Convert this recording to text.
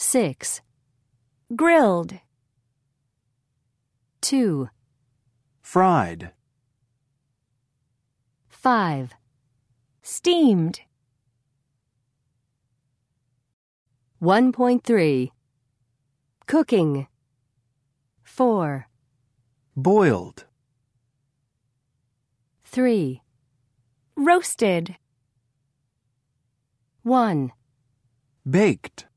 6. Grilled. 2. Fried. 5. Steamed. 1.3. Cooking. 4. Boiled. 3. Roasted. 1. Baked.